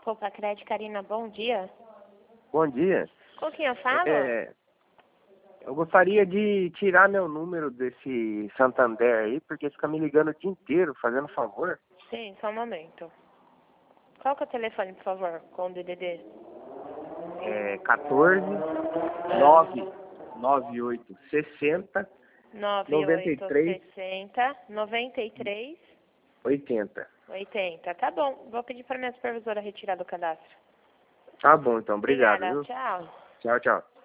Copa Crédito, Karina, bom dia. Bom dia. Com quem eu falo? Eu gostaria de tirar meu número desse Santander aí, porque fica me ligando o dia inteiro, fazendo favor. Sim, só um momento. Qual que é o telefone, por favor, com o DDD? 14 998 60 93 9860 93 80. 80. Tá bom, vou pedir para minha supervisora retirar do cadastro. Tá bom, então. Obrigado, Obrigada, viu? tchau. Tchau, tchau.